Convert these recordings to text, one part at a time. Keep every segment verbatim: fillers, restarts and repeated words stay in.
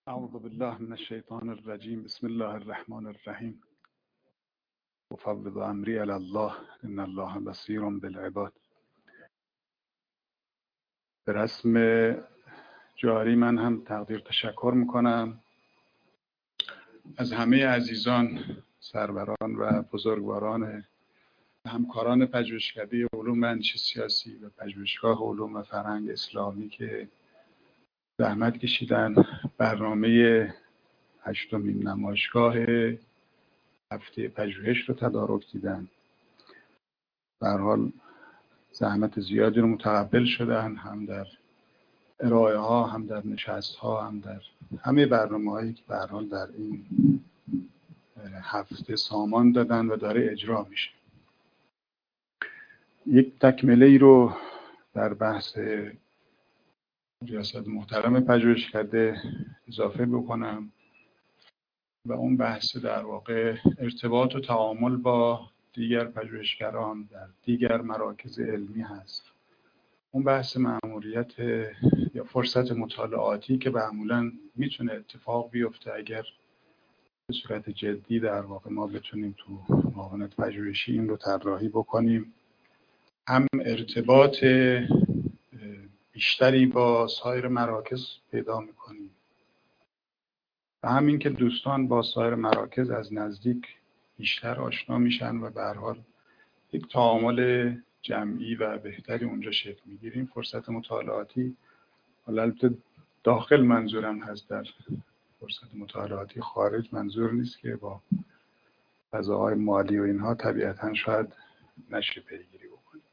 اعوذ بالله من الشیطان الرجیم. بسم الله الرحمن الرحیم. افوض امری الی الله ان الله بصیر بالعباد. به رسم جاری من هم تقدیر تشکر میکنم از همه عزیزان، سروران و بزرگواران همکاران پژوهشکده علوم اندیشه سیاسی و پژوهشگاه علوم و فرهنگ اسلامی که زحمت کشیدن برنامه هشتمین نمایشگاه هفته پژوهش رو تدارک دیدن. به هر حال زحمت زیادی رو متقبل شدن، هم در ارائه ها، هم در نشست ها، هم در همه برنامه هایی که به هر حال در این هفته سامان دادن و داره اجرا میشه. یک تکمله ای رو در بحث ریاست محترم پژوهشکده اضافه بکنم و اون بحث در واقع ارتباط و تعامل با دیگر پژوهشگران در دیگر مراکز علمی هست. اون بحث مأموریت یا فرصت مطالعاتی که معمولاً میتونه اتفاق بیفته اگر به صورت جدی در واقع ما بتونیم تو معاونت پژوهشی این رو طراحی بکنیم، هم ارتباط بیشتری با سایر مراکز پیدا میکنیم و همین که دوستان با سایر مراکز از نزدیک بیشتر آشنا میشن و به هر حال یک تعامل جمعی و بهتری اونجا شکل میگیریم. فرصت مطالعاتی، البته داخل منظورم هست، در فرصت مطالعاتی خارج منظور نیست که با فضاهای مالی و اینها طبیعتاً شاید نشه پیگیری بکنیم.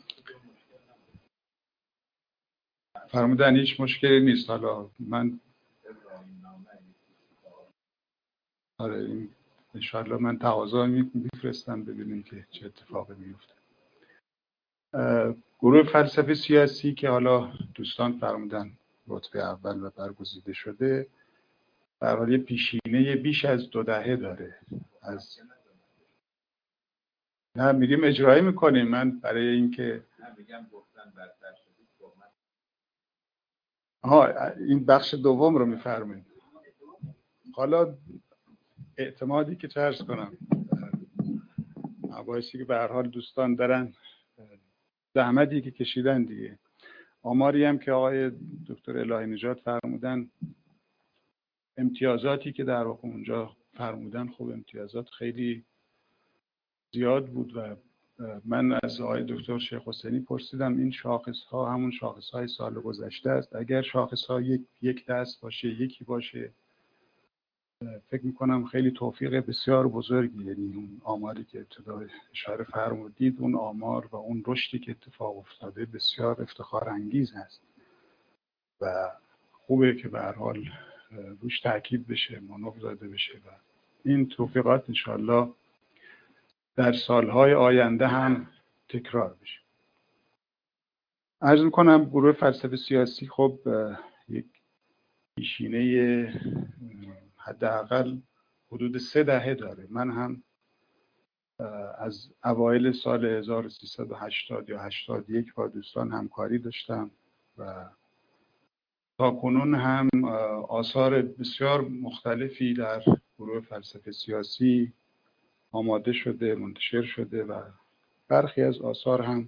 فرمودن هیچ مشکلی نیست. حالا من آره این انشاءالله من تقاضا میفرستم ببینیم که چه اتفاقی میفته. گروه فلسفه سیاسی که حالا دوستان فرمودن رتبه اول و برگزیده شده، در حال یه پیشینه بیش از دو دهه داره. از نه میریم اجرایی میکنیم. من برای اینکه آها این بخش دوم رو میفرمایید. حالا اعتمادی که چرس کنم مباحثی که به هر حال دوستان دارن، زحمتی که کشیدن دیگه. آماری هم که آقای دکتر الهی نژاد فرمودن، امتیازاتی که در واقع اونجا فرمودن، خب امتیازات خیلی زیاد بود و من از آقای دکتر شیخ حسینی پرسیدم این شاخص ها همون شاخص های سال گذشته است؟ اگر شاخص ها یک, یک دست باشه، یکی باشه، فکر میکنم خیلی توفیق بسیار بزرگی. یعنی اون آماری که ابتدا اشاره فرمودید، اون آمار و اون رشدی که اتفاق افتاده بسیار افتخار انگیز هست و خوبه که به هر حال روش تاکید بشه، مانور داده بشه و این توفیقات انشالله در سالهای آینده هم تکرار بشه. عرض میکنم گروه فلسفه سیاسی خب یک پیشینه حداقل حدود سه دهه داره. من هم از اوایل سال هزار و سیصد و هشتاد یا هشتاد و یک با دوستان همکاری داشتم و تا کنون هم آثار بسیار مختلفی در گروه فلسفه سیاسی آماده شده، منتشر شده و برخی از آثار هم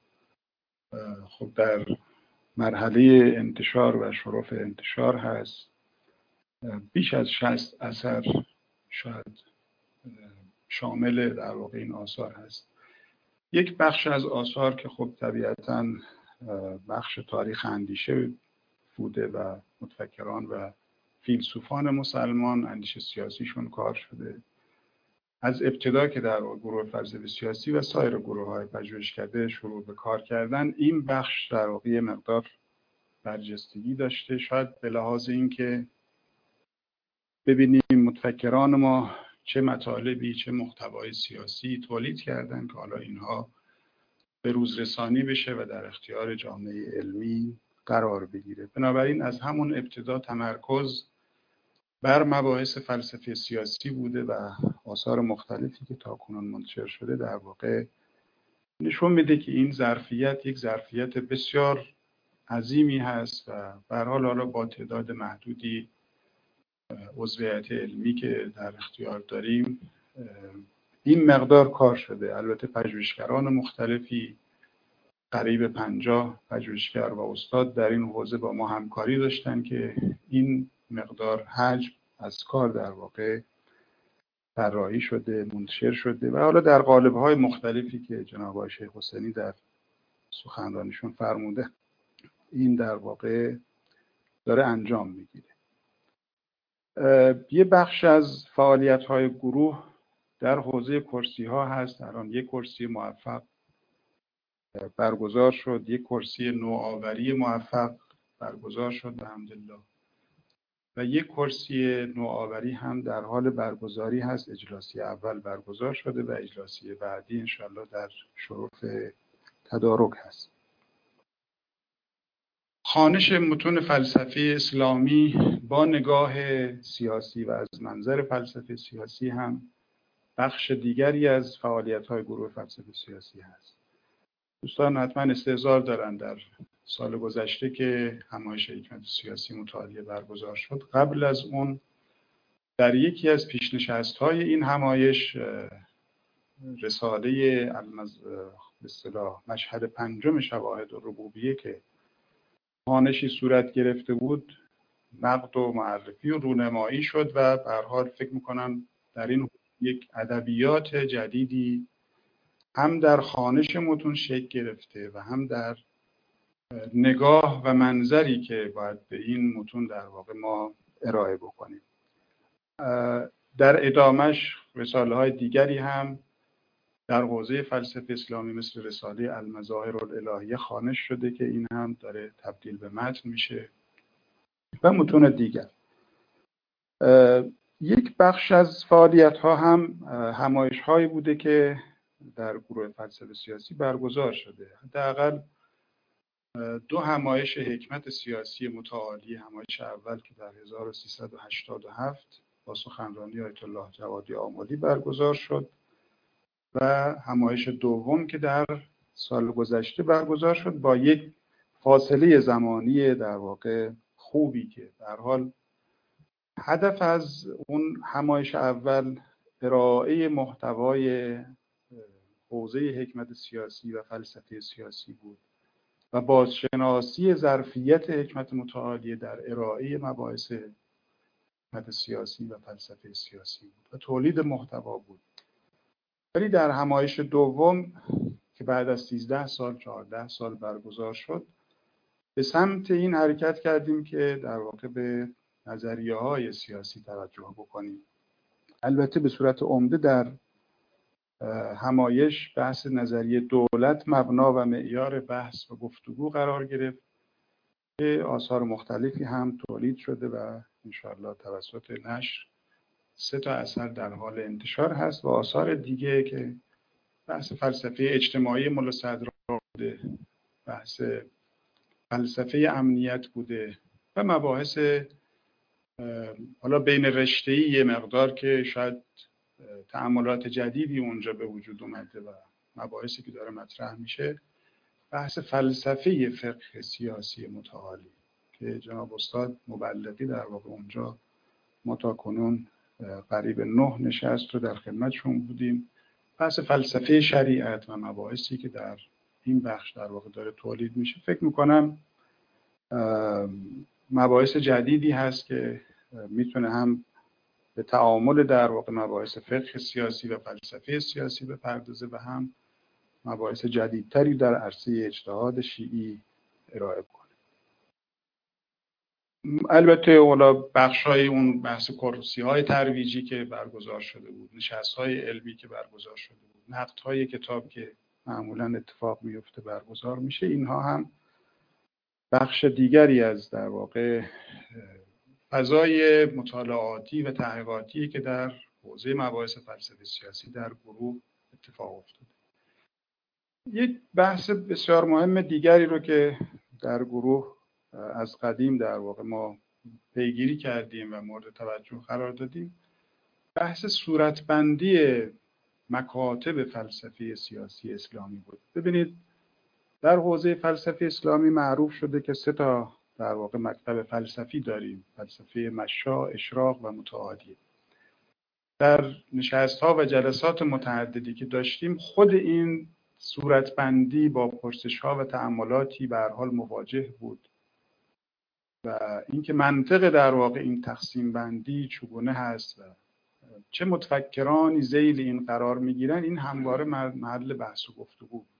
خب در مرحله انتشار و شرف انتشار هست. بیش از شصت اثر شاید شامل در واقع این آثار هست. یک بخش از آثار که خب طبیعتاً بخش تاریخ اندیشه بوده و متفکران و فیلسوفان مسلمان اندیشه سیاسیشون کار شده. از ابتدا که در گروه فلسفه سیاسی و سایر گروه‌های پژوهشکده شروع به کار کردن، این بخش در واقع مقدار برجستگی داشته. شاید به لحاظ اینکه ببینیم متفکران ما چه مطالبی، چه محتوای سیاسی تولید کردن که حالا اینها به روز رسانی بشه و در اختیار جامعه علمی قرار بگیره. بنابراین از همون ابتدا تمرکز بر مباحث فلسفه سیاسی بوده و آثار مختلفی که تاکنون منتشر شده در واقع نشون میده که این ظرفیت یک ظرفیت بسیار عظیمی هست و به هر حال حالا با تعداد محدودی عضویت علمی که در اختیار داریم این مقدار کار شده. البته پژوهشگران مختلفی قریب پنجاه پژوهشگر و استاد در این حوزه با ما همکاری داشتن که این مقدار حجم از کار در واقع طراحی شده، منتشر شده و حالا در قالب‌های مختلفی که جناب آقای شیخ حسینی در سخنرانیشون فرموده این در واقع داره انجام میگیره. یه بخش از فعالیت‌های گروه در حوزه کرسی‌ها هست. الان یک کرسی موفق برگزار شد، یک کرسی نوآوری موفق برگزار شد الحمدلله و یک کرسی نوآوری هم در حال برگزاری هست. اجلاسی اول برگزار شده و اجلاسی بعدی انشالله در شرف تدارک هست. خوانش متون فلسفه اسلامی با نگاه سیاسی و از منظر فلسفه سیاسی هم بخش دیگری از فعالیت‌های گروه فلسفه سیاسی هست. دوستان حتما استحضار دارن در سال گذشته که همایش حکمت سیاسی متعالی برگزار شد. قبل از اون در یکی از پیشنشست‌های این همایش رساله به اصطلاح مشهد پنجم شواهد الربوبیه که خوانشی صورت گرفته بود نقد و معرفی و رونمایی شد و به هر حال فکر می‌کنم در این یک ادبیات جدیدی هم در خوانش متون شکل گرفته و هم در نگاه و منظری که باید به این متون در واقع ما ارائه بکنیم. در ادامش رساله های دیگری هم در حوزه فلسفه اسلامی مثل رساله المظاهر الالهیه خوانش شده که این هم داره تبدیل به متن میشه و متون دیگر. یک بخش از فعالیت ها هم همایش هایی بوده که در گروه فلسفه سیاسی برگزار شده. حداقل دو همایش حکمت سیاسی متعالی، همایش اول که در هزار و سیصد و هشتاد و هفت با سخنرانی آیت الله جوادی آملی برگزار شد و همایش دوم که در سال گذشته برگزار شد با یک فاصله زمانی در واقع خوبی که به هر حال هدف از اون همایش اول ارائه محتوای حوزه حکمت سیاسی و فلسفه سیاسی بود و بازشناسی ظرفیت حکمت متعالی در ارائه مباحث حکمت سیاسی و فلسفه سیاسی بود و تولید محتوا بود. ولی در همایش دوم که بعد از سیزده سال چهارده سال برگزار شد به سمت این حرکت کردیم که در واقع به نظریه های سیاسی توجه بکنیم. البته به صورت عمده در همایش بحث نظریه دولت مبنا و معیار بحث و گفتگو قرار گرفت که آثار مختلفی هم تولید شده و انشاءالله توسط نشر سه تا اثر در حال انتشار هست و آثار دیگه که بحث فلسفه اجتماعی ملا صدرا بوده، بحث فلسفه امنیت بوده و مباحث حالا بین رشته‌ای یه مقدار که شاید تأملات جدیدی اونجا به وجود اومده و مباحثی که داره مطرح میشه بحث فلسفه فقه سیاسی متعالی که جناب استاد مبلغی در واقع اونجا ما تا کنون قریب نه نشست رو در خدمتشون بودیم. بحث فلسفه شریعت و مباحثی که در این بخش در واقع داره تولید میشه فکر میکنم مباحث جدیدی هست که میتونه هم به تعامل در واقع مباحث فقه سیاسی و فلسفه سیاسی بپردازه و هم مباحث جدیدتری در عرصه اجتهاد شیعی ارائه کنه. البته اولا بخشای اون بحث کرسی‌های ترویجی که برگزار شده بود، نشست‌های علمی که برگزار شده بود، نقدهای کتاب که معمولاً اتفاق میفته برگزار میشه، اینها هم بخش دیگری از در واقع فضای مطالعاتی و تحقیقاتی که در حوزه مباحث فلسفه سیاسی در گروه اتفاق افتاده. یک بحث بسیار مهم دیگری رو که در گروه از قدیم در واقع ما پیگیری کردیم و مورد توجه قرار دادیم بحث صورتبندی مکاتب فلسفه سیاسی اسلامی بود. ببینید در حوزه فلسفه اسلامی معروف شده که سه تا در واقع مکتب فلسفی داریم، فلسفه مشاع، اشراق و متعالی. در نشست‌ها و جلسات متعددی که داشتیم خود این صورتبندی با پرسش‌ها و تأملاتی به هر حال مواجه بود و اینکه منطق در واقع این تقسیم بندی چگونه هست و چه متفکرانی ذیل این قرار میگیرن، این همواره محل بحث و گفتگو بود.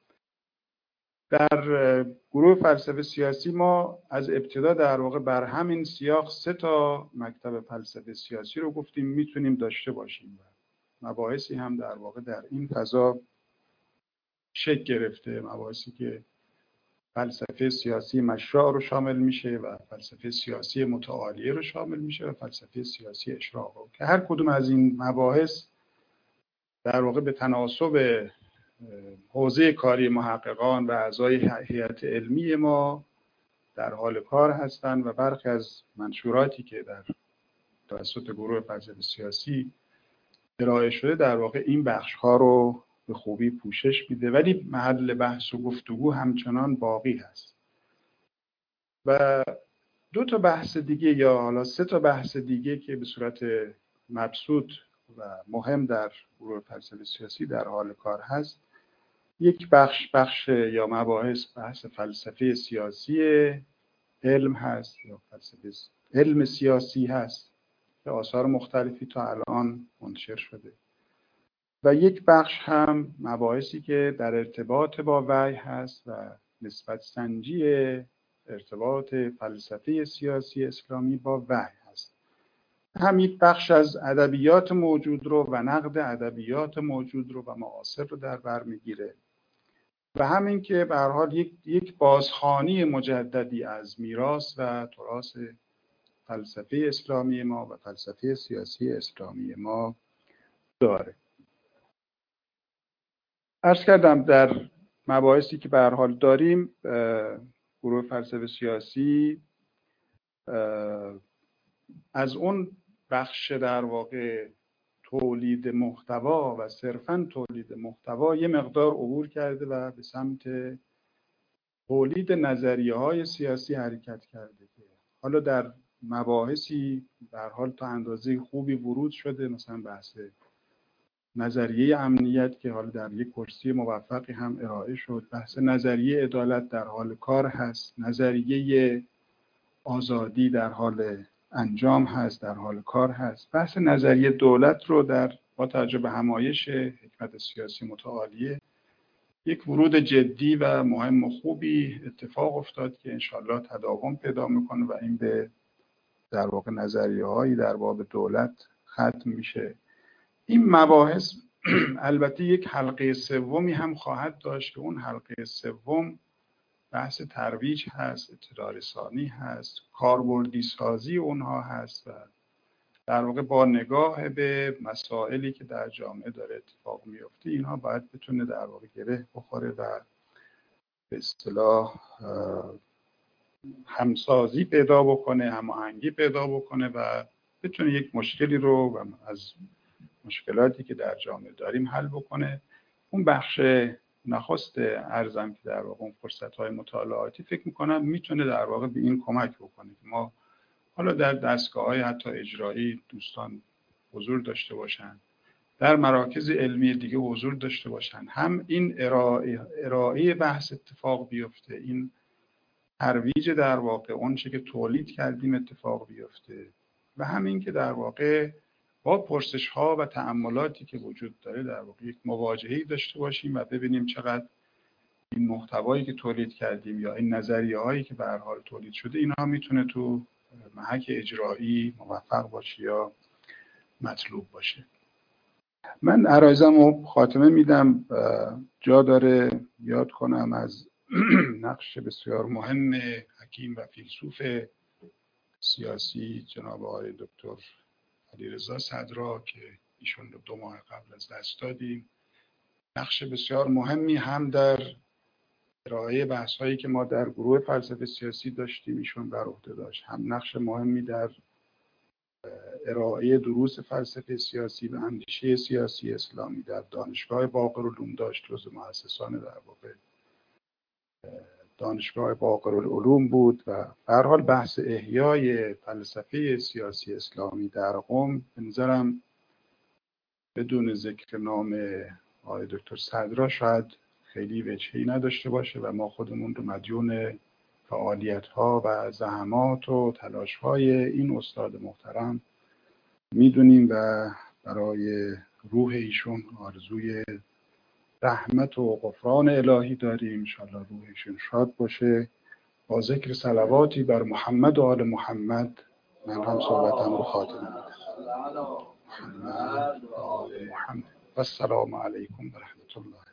در گروه فلسفه سیاسی ما از ابتدا در واقع بر همین سیاق سه تا مکتب فلسفه سیاسی رو گفتیم میتونیم داشته باشیم و مباحثی هم در واقع در این فضا شکل گرفته، مباحثی که فلسفه سیاسی مشاع رو شامل میشه و فلسفه سیاسی متعالیه رو شامل میشه و فلسفه سیاسی اشراق رو، که هر کدوم از این مباحث در واقع به تناسب حوزه کاری محققان و اعضای هیئت علمی ما در حال کار هستند و برخی از منشوراتی که در توسط گروه فلسفه سیاسی ارائه شده در واقع این بخش ها رو به خوبی پوشش میده، ولی محل بحث و گفتگو همچنان باقی هست. و دو تا بحث دیگه یا حالا سه تا بحث دیگه که به صورت مبسوط و مهم در گروه فلسفه سیاسی در حال کار هست، یک بخش بخش یا مباحث بحث فلسفه سیاسی علم هست یا فلسفه علم سیاسی هست که آثار مختلفی تا الان منتشر شده، و یک بخش هم مباحثی که در ارتباط با وحی هست و نسبت سنجی ارتباط فلسفه سیاسی اسلامی با وحی هست. هم یک بخش از ادبیات موجود رو و نقد ادبیات موجود رو و معاصر رو در بر میگیره و همین که به هر حال یک یک بازخوانی مجددی از میراث و تراث فلسفه اسلامی ما و فلسفه سیاسی اسلامی ما داره. عرض کردم در مباحثی که به هر حال داریم، گروه فلسفه سیاسی از اون بخش در واقع تولید محتوا و صرفاً تولید محتوا یه مقدار عبور کرده و به سمت تولید نظریه‌های سیاسی حرکت کرده که حالا در مباحثی به هر حال تا اندازه خوبی ورود شده، مثلا بحث نظریه امنیت که حالا در یک کرسی موفقی هم ارائه شد، بحث نظریه عدالت در حال کار هست، نظریه آزادی در حال انجام هست، در حال کار هست، بحث نظریه دولت رو در با توجه به همایش حکمت سیاسی متعالیه یک ورود جدی و مهم و خوبی اتفاق افتاد که انشالله تداوم پیدا میکنه و این به در واقع نظریه هایی در باب دولت ختم میشه. این مباحث البته یک حلقه سومی هم خواهد داشت که اون حلقه سوم بحث ترویج هست، اطلاع رسانی هست، کاربردی سازی اونها هست و در واقع با نگاه به مسائلی که در جامعه داره اتفاق میفته اینها باید بتونه در واقع گره بخوره و به اصطلاح همسازی پیدا بکنه، هماهنگی پیدا بکنه و بتونه یک مشکلی رو و از مشکلاتی که در جامعه داریم حل بکنه. اون بخش نخست ارزم که در واقع اون فرصت‌های مطالعاتی فکر می‌کنم میتونه در واقع به این کمک بکنه که ما حالا در دستگاه‌های حتی اجرایی دوستان حضور داشته باشن، در مراکز علمی دیگه حضور داشته باشن، هم این ارائه, ارائه بحث اتفاق بیفته، این ترویج در واقع اون چه که تولید کردیم اتفاق بیفته و همین که در واقع با پرسش ها و تأملاتی که وجود داره در واقع یک مواجهه‌ای داشته باشیم و ببینیم چقدر این محتوایی که تولید کردیم یا این نظریه هایی که به هر حال تولید شده اینها میتونه تو محک اجرایی موفق باشه یا مطلوب باشه. من عرایزم رو خاتمه میدم. جا داره یاد کنم از نقش بسیار مهم حکیم و فیلسوف سیاسی جناب آقای دکتر علیرضا صدرا که ایشون رو دو ماه قبل از دست دادیم. نقش بسیار مهمی هم در ارائه بحث هایی که ما در گروه فلسفه سیاسی داشتیم ایشون بر عهده داشت، هم نقش مهمی در ارائه دروس فلسفه سیاسی و اندیشه سیاسی اسلامی در دانشگاه باقرالعلوم داشت. جزو مؤسسان در واقع دانشگاه باقرالعلوم بود و به هر حال بحث احیای فلسفه سیاسی اسلامی در قم به نظرم بدون ذکر نام آقای دکتر صدرا شاید خیلی وجهی نداشته باشه و ما خودمون رو مدیون فعالیت‌ها و زحمات و تلاش‌های این استاد محترم میدونیم و برای روح ایشون آرزوی رحمت و غفران الهی داریم. انشاءالله روح ایشون شاد باشه. با ذکر صلواتی بر محمد و آل محمد من هم صحبتم رو خاتمه میدم. محمد و آل محمد. و السلام علیکم و رحمت الله.